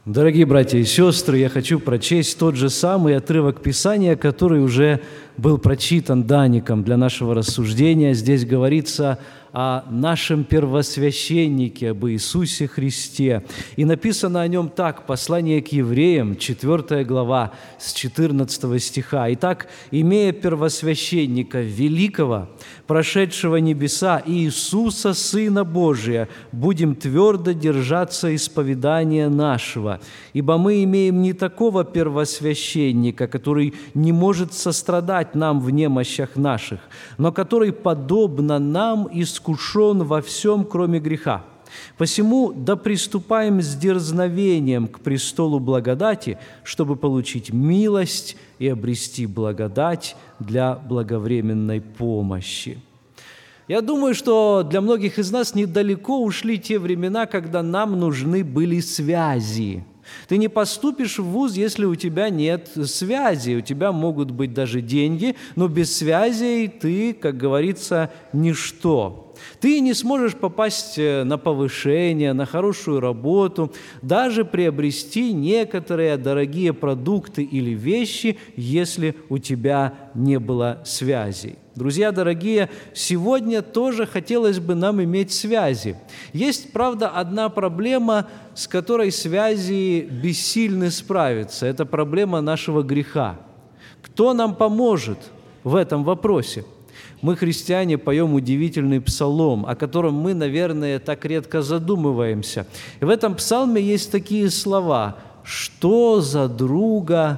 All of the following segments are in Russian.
Дорогие братья и сестры, я хочу прочесть тот же самый отрывок Писания, который уже был прочитан Даником для нашего рассуждения. Здесь говорится о нашем первосвященнике, об Иисусе Христе. И написано о нем так, послание к евреям, 4 глава, с 14 стиха. «Итак, имея первосвященника великого, прошедшего небеса, Иисуса, Сына Божия, будем твердо держаться исповедания нашего, ибо мы имеем не такого первосвященника, который не может сострадать нам в немощах наших, но который, подобно нам, искушен во всем, кроме греха. Посему да приступаем с дерзновением к престолу благодати, чтобы получить милость и обрести благодать для благовременной помощи». Я думаю, что для многих из нас недалеко ушли те времена, когда нам нужны были связи. Ты не поступишь в вуз, если у тебя нет связи. У тебя могут быть даже деньги, но без связей ты, как говорится, ничто. Ты не сможешь попасть на повышение, на хорошую работу, даже приобрести некоторые дорогие продукты или вещи, если у тебя не было связей. Друзья дорогие, сегодня тоже хотелось бы нам иметь связи. Есть, правда, одна проблема, с которой связи бессильны справиться. Это проблема нашего греха. Кто нам поможет в этом вопросе? Мы, христиане, поем удивительный псалом, о котором мы, наверное, так редко задумываемся. И в этом псалме есть такие слова: «Что за друга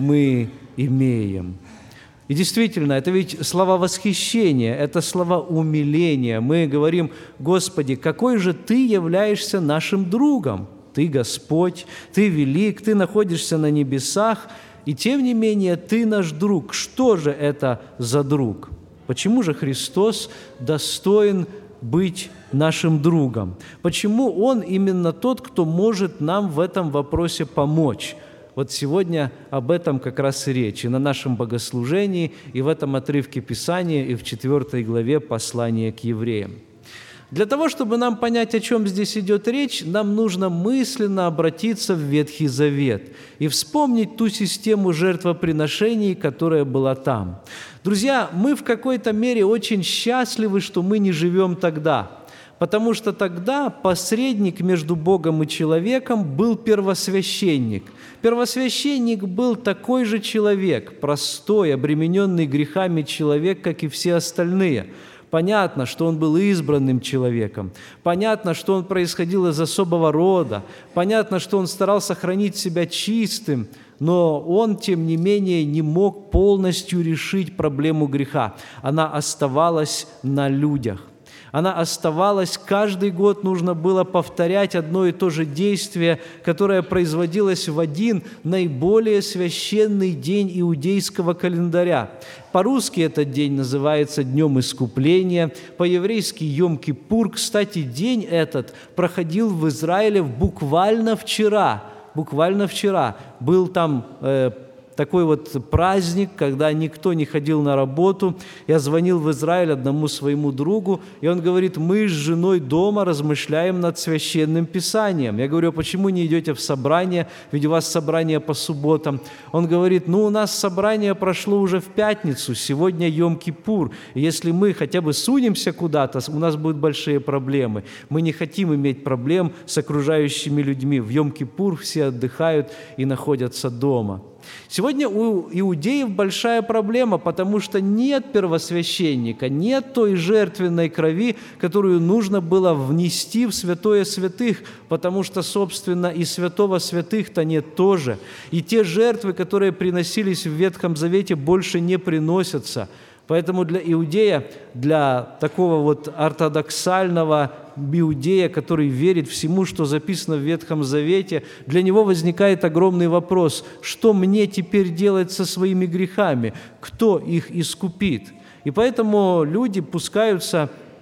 мы имеем?» И действительно, это ведь слова восхищения, это слова умиления. Мы говорим: «Господи, какой же Ты являешься нашим другом? Ты Господь, Ты велик, Ты находишься на небесах, и тем не менее Ты наш друг». Что же это за друг? Почему же Христос достоин быть нашим другом? Почему Он именно тот, кто может нам в этом вопросе помочь? Вот сегодня об этом как раз и речь, и на нашем богослужении, и в этом отрывке Писания, и в 4 главе послания к евреям. Для того, чтобы нам понять, о чем здесь идет речь, нам нужно мысленно обратиться в Ветхий Завет и вспомнить ту систему жертвоприношений, которая была там. Друзья, мы в какой-то мере очень счастливы, что мы не живем тогда, потому что тогда посредник между Богом и человеком был первосвященник. Первосвященник был такой же человек, простой, обремененный грехами человек, как и все остальные. Понятно, что он был избранным человеком, понятно, что он происходил из особого рода, понятно, что он старался хранить себя чистым, но он, тем не менее, не мог полностью решить проблему греха. Она оставалась на людях. Она оставалась, каждый год нужно было повторять одно и то же действие, которое производилось в один наиболее священный день иудейского календаря. По-русски этот день называется Днем Искупления, по-еврейски Йом-Кипур. Кстати, день этот проходил в Израиле буквально вчера. Буквально вчера был там такой вот праздник, когда никто не ходил на работу. Я звонил в Израиль одному своему другу, и он говорит: мы с женой дома размышляем над Священным Писанием. Я говорю: а почему не идете в собрание, ведь у вас собрание по субботам? Он говорит: у нас собрание прошло уже в пятницу, сегодня Йом-Кипур, и если мы хотя бы сунемся куда-то, у нас будут большие проблемы. Мы не хотим иметь проблем с окружающими людьми. В Йом-Кипур все отдыхают и находятся дома. Сегодня у иудеев большая проблема, потому что нет первосвященника, нет той жертвенной крови, которую нужно было внести в святое святых, потому что, собственно, и святого святых-то нет тоже. И те жертвы, которые приносились в Ветхом Завете, больше не приносятся. Поэтому для иудея, для такого вот ортодоксального иудея, который верит всему, что записано в Ветхом Завете, для него возникает огромный вопрос: что мне теперь делать со своими грехами? Кто их искупит? И поэтому люди пускаются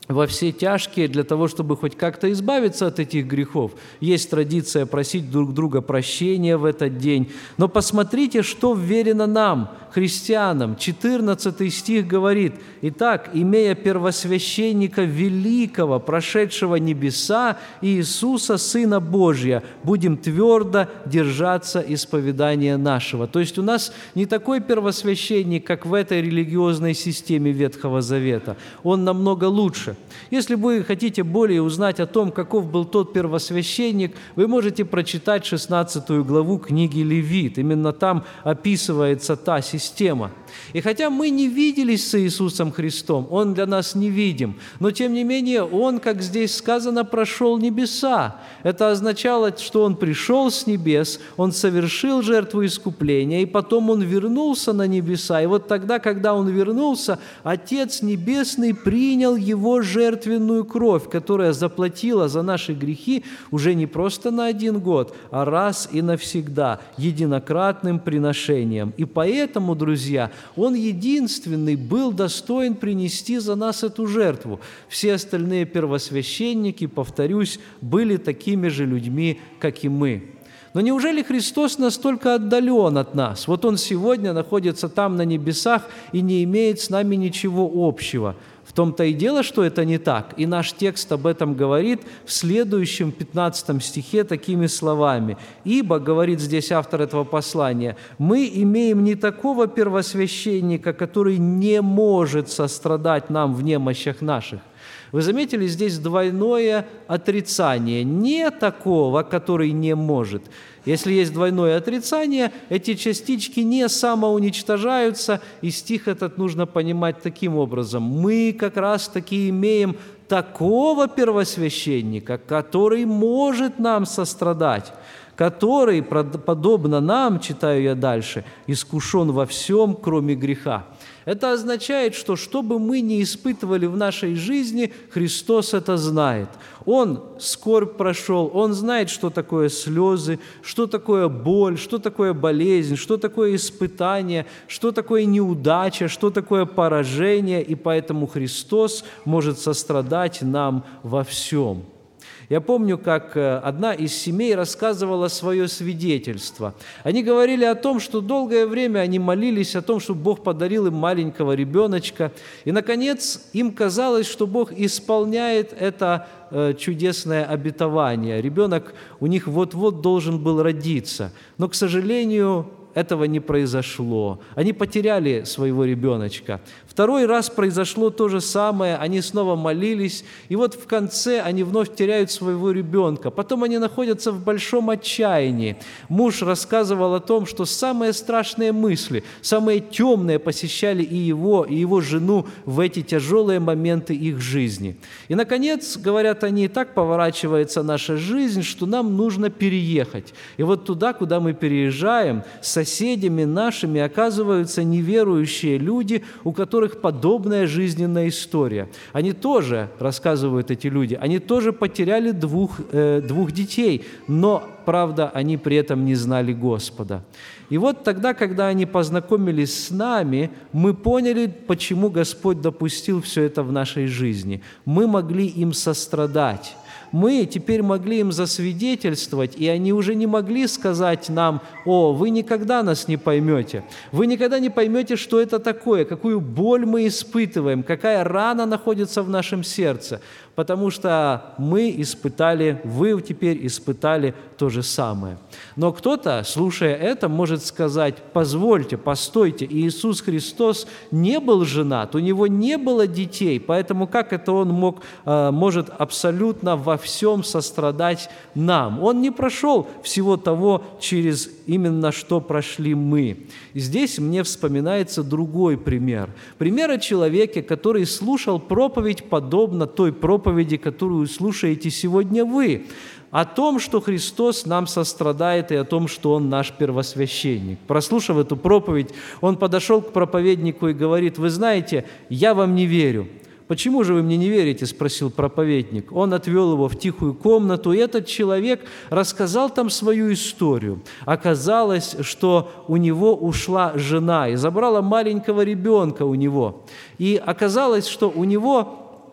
во все тяжкие для того, чтобы хоть как-то избавиться от этих грехов. Есть традиция просить друг друга прощения в этот день. Но посмотрите, что вверено нам, христианам. 14 стих говорит: «Итак, имея первосвященника великого, прошедшего небеса, Иисуса, Сына Божия, будем твердо держаться исповедания нашего». То есть у нас не такой первосвященник, как в этой религиозной системе Ветхого Завета. Он намного лучше. Если вы хотите более узнать о том, каков был тот первосвященник, вы можете прочитать 16 главу книги Левит. Именно там описывается та система. И хотя мы не виделись с Иисусом Христом, Он для нас невидим, но тем не менее Он, как здесь сказано, прошел небеса. Это означало, что Он пришел с небес, Он совершил жертву искупления, и потом Он вернулся на небеса. И вот тогда, когда Он вернулся, Отец Небесный принял Его жертвенную кровь, которая заплатила за наши грехи уже не просто на 1 год, а раз и навсегда, единократным приношением. И поэтому, друзья, Он единственный был достоин принести за нас эту жертву. Все остальные первосвященники, повторюсь, были такими же людьми, как и мы. Но неужели Христос настолько отдален от нас? Вот Он сегодня находится там на небесах и не имеет с нами ничего общего. В том-то и дело, что это не так. И наш текст об этом говорит в следующем 15 стихе такими словами. «Ибо, — говорит здесь автор этого послания, — мы имеем не такого первосвященника, который не может сострадать нам в немощах наших». Вы заметили, здесь двойное отрицание. Не такого, который не может. Если есть двойное отрицание, эти частички не самоуничтожаются, и стих этот нужно понимать таким образом. Мы как раз-таки имеем такого первосвященника, который может нам сострадать, который, подобно нам, читаю я дальше, искушен во всем, кроме греха. Это означает, что бы мы ни испытывали в нашей жизни, Христос это знает. Он скорбь прошел, Он знает, что такое слезы, что такое боль, что такое болезнь, что такое испытание, что такое неудача, что такое поражение, и поэтому Христос может сострадать нам во всем. Я помню, как одна из семей рассказывала свое свидетельство. Они говорили о том, что долгое время они молились о том, чтобы Бог подарил им маленького ребеночка. И, наконец, им казалось, что Бог исполняет это чудесное обетование. Ребенок у них вот-вот должен был родиться. Но, к сожалению, этого не произошло. Они потеряли своего ребеночка. Второй раз произошло то же самое, они снова молились, и вот в конце они вновь теряют своего ребенка. Потом они находятся в большом отчаянии. Муж рассказывал о том, что самые страшные мысли, самые темные посещали и его жену в эти тяжелые моменты их жизни. И, наконец, говорят они, так поворачивается наша жизнь, что нам нужно переехать. И вот туда, куда мы переезжаем, соседями нашими оказываются неверующие люди, у которых подобная жизненная история. Они тоже, рассказывают эти люди, они тоже потеряли двух детей, но, правда, они при этом не знали Господа. И вот тогда, когда они познакомились с нами, мы поняли, почему Господь допустил все это в нашей жизни. Мы могли им сострадать. Мы теперь могли им засвидетельствовать, и они уже не могли сказать нам: «О, вы никогда нас не поймете, вы никогда не поймете, что это такое, какую боль мы испытываем, какая рана находится в нашем сердце», потому что мы испытали, вы теперь испытали то же самое. Но кто-то, слушая это, может сказать: «Позвольте, постойте, Иисус Христос не был женат, у Него не было детей, поэтому как это Он может абсолютно во всем сострадать нам? Он не прошел всего того, через именно что прошли мы». И здесь мне вспоминается другой пример. Пример о человеке, который слушал проповедь, подобно той проповеди, которую слушаете сегодня вы, о том, что Христос нам сострадает, и о том, что Он наш первосвященник. Прослушав эту проповедь, он подошел к проповеднику и говорит: «Вы знаете, я вам не верю». «Почему же вы мне не верите?» – спросил проповедник. Он отвел его в тихую комнату, и этот человек рассказал там свою историю. Оказалось, что у него ушла жена и забрала маленького ребенка у него. И оказалось, что у него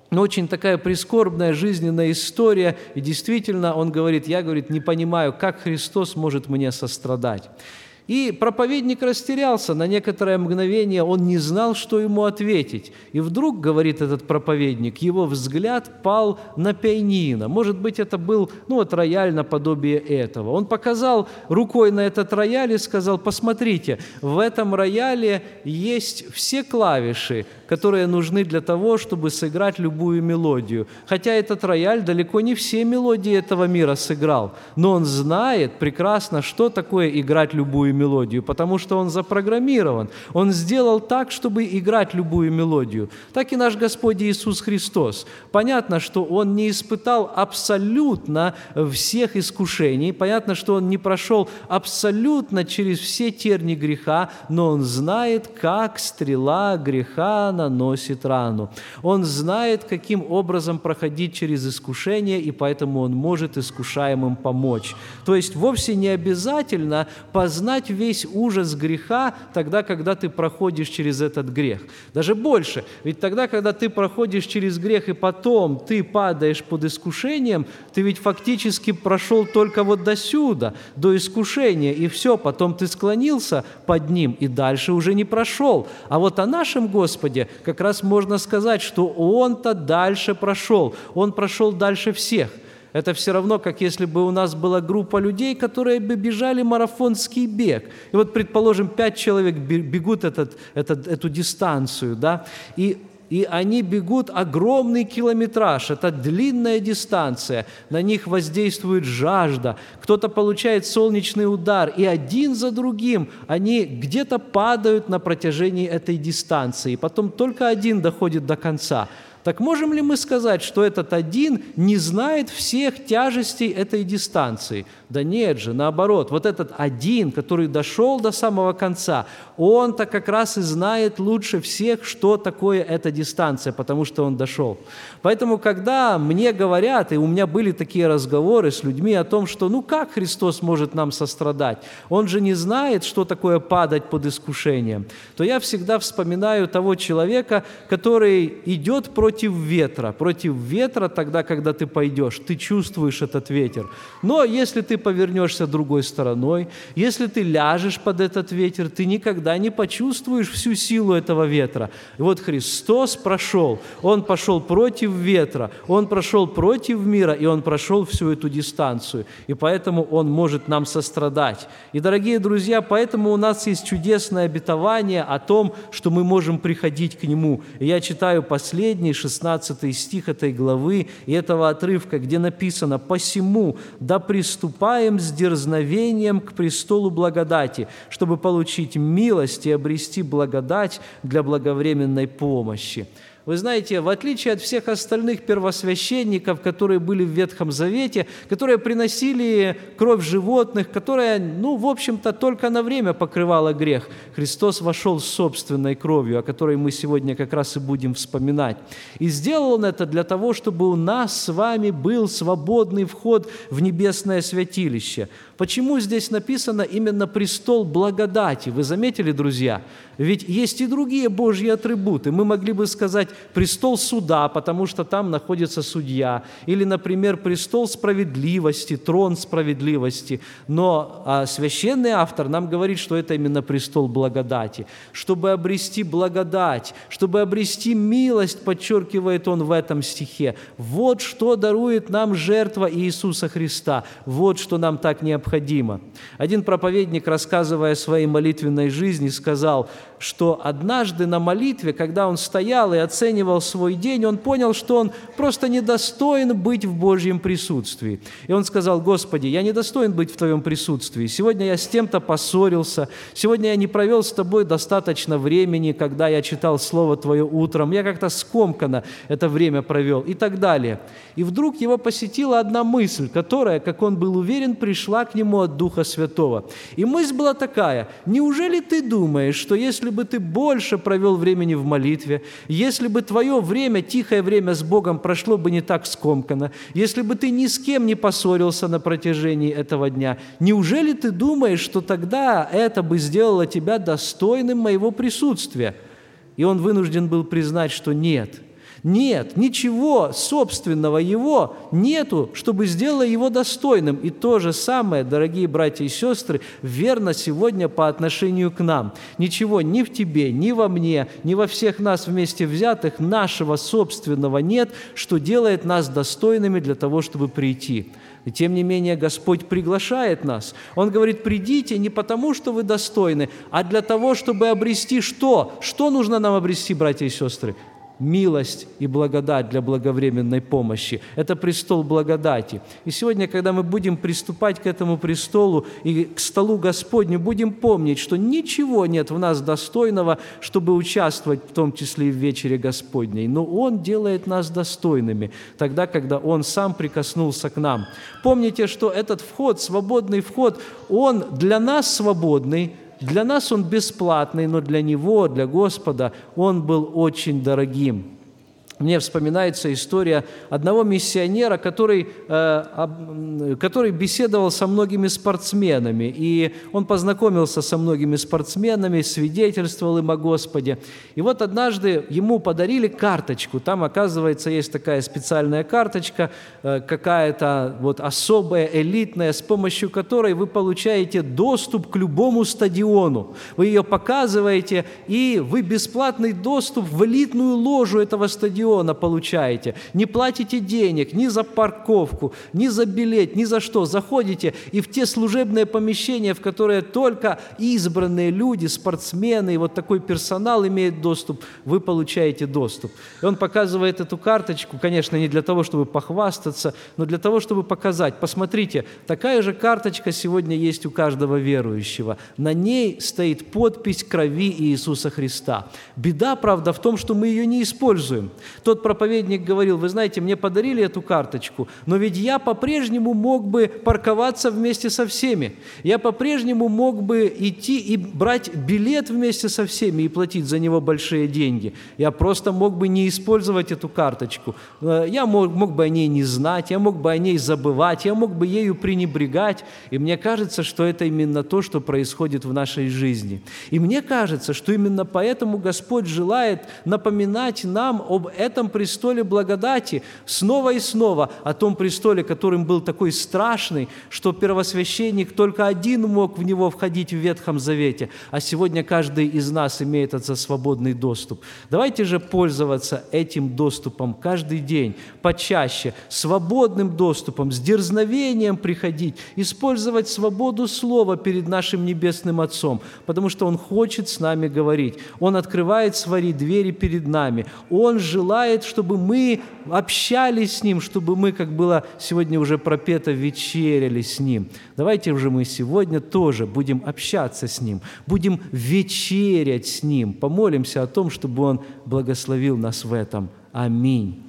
Но очень такая прискорбная жизненная история. И действительно, он говорит, я, говорит, не понимаю, как Христос может мне сострадать. И проповедник растерялся на некоторое мгновение, он не знал, что ему ответить. И вдруг, говорит этот проповедник, его взгляд пал на пианино. Может быть, это был, рояль наподобие этого. Он показал рукой на этот рояль и сказал, посмотрите, в этом рояле есть все клавиши, которые нужны для того, чтобы сыграть любую мелодию. Хотя этот рояль далеко не все мелодии этого мира сыграл, но он знает прекрасно, что такое играть любую мелодию, потому что он запрограммирован. Он сделал так, чтобы играть любую мелодию. Так и наш Господь Иисус Христос. Понятно, что Он не испытал абсолютно всех искушений, понятно, что Он не прошел абсолютно через все терни греха, но Он знает, как стрела греха наносит рану. Он знает, каким образом проходить через искушение, и поэтому Он может искушаемым помочь. То есть вовсе не обязательно познать весь ужас греха тогда, когда ты проходишь через этот грех. Даже больше. Ведь тогда, когда ты проходишь через грех, и потом ты падаешь под искушением, ты ведь фактически прошел только вот досюда, до искушения, и все, потом ты склонился под ним, и дальше уже не прошел. А вот о нашем Господе как раз можно сказать, что Он-то дальше прошел, Он прошел дальше всех. Это все равно, как если бы у нас была группа людей, которые бы бежали марафонский бег. И вот, предположим, 5 человек бегут эту дистанцию, да, и они бегут огромный километраж, это длинная дистанция, на них воздействует жажда, кто-то получает солнечный удар, и один за другим они где-то падают на протяжении этой дистанции, потом только один доходит до конца. Так можем ли мы сказать, что этот один не знает всех тяжестей этой дистанции? Да нет же, наоборот. Вот этот один, который дошел до самого конца, он-то как раз и знает лучше всех, что такое эта дистанция, потому что он дошел. Поэтому, когда мне говорят, и у меня были такие разговоры с людьми о том, что как Христос может нам сострадать? Он же не знает, что такое падать под искушением. То я всегда вспоминаю того человека, который идет против ветра тогда, когда ты пойдешь, ты чувствуешь этот ветер. Но если ты повернешься другой стороной, если ты ляжешь под этот ветер, ты никогда не почувствуешь всю силу этого ветра. И вот Христос прошел, Он пошел против ветра, Он прошел против мира, и Он прошел всю эту дистанцию. И поэтому Он может нам сострадать. И, дорогие друзья, поэтому у нас есть чудесное обетование о том, что мы можем приходить к Нему. И я читаю последний, 16 стих этой главы и этого отрывка, где написано: «Посему да приступаем с дерзновением к престолу благодати, чтобы получить милость и обрести благодать для благовременной помощи». Вы знаете, в отличие от всех остальных первосвященников, которые были в Ветхом Завете, которые приносили кровь животных, которая, в общем-то, только на время покрывала грех, Христос вошел с собственной кровью, о которой мы сегодня как раз и будем вспоминать. И сделал Он это для того, чтобы у нас с вами был свободный вход в небесное святилище. Почему здесь написано именно престол благодати? Вы заметили, друзья? Ведь есть и другие Божьи атрибуты. Мы могли бы сказать престол суда, потому что там находится судья. Или, например, престол справедливости, трон справедливости. Но священный автор нам говорит, что это именно престол благодати. Чтобы обрести благодать, чтобы обрести милость, подчеркивает он в этом стихе. Вот что дарует нам жертва Иисуса Христа. Вот что нам так необходимо. Один проповедник, рассказывая о своей молитвенной жизни, сказал, что однажды на молитве, когда он стоял и оценивал свой день, он понял, что он просто недостоин быть в Божьем присутствии. И он сказал: «Господи, я недостоин быть в Твоем присутствии. Сегодня я с тем-то поссорился, сегодня я не провел с Тобой достаточно времени, когда я читал Слово Твое утром, я как-то скомканно это время провел» и так далее. И вдруг его посетила одна мысль, которая, как он был уверен, пришла к нему от Духа Святого. И мысль была такая: неужели ты думаешь, что если бы ты больше провел времени в молитве, если бы твое время, тихое время с Богом прошло бы не так скомканно, если бы ты ни с кем не поссорился на протяжении этого дня, неужели ты думаешь, что тогда это бы сделало тебя достойным моего присутствия? И он вынужден был признать, что нет. Нет, ничего собственного его нету, чтобы сделало его достойным. И то же самое, дорогие братья и сестры, верно сегодня по отношению к нам. Ничего ни в тебе, ни во мне, ни во всех нас вместе взятых нашего собственного нет, что делает нас достойными для того, чтобы прийти. И тем не менее Господь приглашает нас. Он говорит: придите не потому, что вы достойны, а для того, чтобы обрести что? Что нужно нам обрести, братья и сестры? Милость и благодать для благовременной помощи. Это престол благодати. И сегодня, когда мы будем приступать к этому престолу и к столу Господню, будем помнить, что ничего нет в нас достойного, чтобы участвовать, в том числе и в вечере Господней. Но Он делает нас достойными, тогда, когда Он сам прикоснулся к нам. Помните, что этот вход, свободный вход, он для нас свободный, для нас он бесплатный, но для Него, для Господа, он был очень дорогим. Мне вспоминается история одного миссионера, который беседовал со многими спортсменами. И он познакомился со многими спортсменами, свидетельствовал им о Господе. И вот однажды ему подарили карточку. Там, оказывается, есть такая специальная карточка, какая-то вот особая, элитная, с помощью которой вы получаете доступ к любому стадиону. Вы ее показываете, и вы бесплатный доступ в элитную ложу этого стадиона получаете. Не платите денег ни за парковку, ни за билет, ни за что. Заходите, и в те служебные помещения, в которые только избранные люди, спортсмены, и вот такой персонал имеет доступ, вы получаете доступ. И он показывает эту карточку, конечно, не для того, чтобы похвастаться, но для того, чтобы показать. Посмотрите, такая же карточка сегодня есть у каждого верующего. На ней стоит подпись крови Иисуса Христа. Беда, правда, в том, что мы ее не используем. Тот проповедник говорил: вы знаете, мне подарили эту карточку, но ведь я по-прежнему мог бы парковаться вместе со всеми. Я по-прежнему мог бы идти и брать билет вместе со всеми и платить за него большие деньги. Я просто мог бы не использовать эту карточку. Я мог бы о ней не знать, я мог бы о ней забывать, я мог бы ею пренебрегать. И мне кажется, что это именно то, что происходит в нашей жизни. И мне кажется, что именно поэтому Господь желает напоминать нам об этом престоле благодати снова и снова, о том престоле, которым был такой страшный, что первосвященник только один мог в него входить в Ветхом Завете, а сегодня каждый из нас имеет этот свободный доступ. Давайте же пользоваться этим доступом каждый день, почаще, свободным доступом, с дерзновением приходить, использовать свободу слова перед нашим Небесным Отцом, потому что Он хочет с нами говорить. Он открывает свои двери перед нами. Он желает, чтобы мы общались с Ним, чтобы мы, как было сегодня уже пропето, вечеряли с Ним. Давайте уже мы сегодня тоже будем общаться с Ним, будем вечерять с Ним, помолимся о том, чтобы Он благословил нас в этом. Аминь.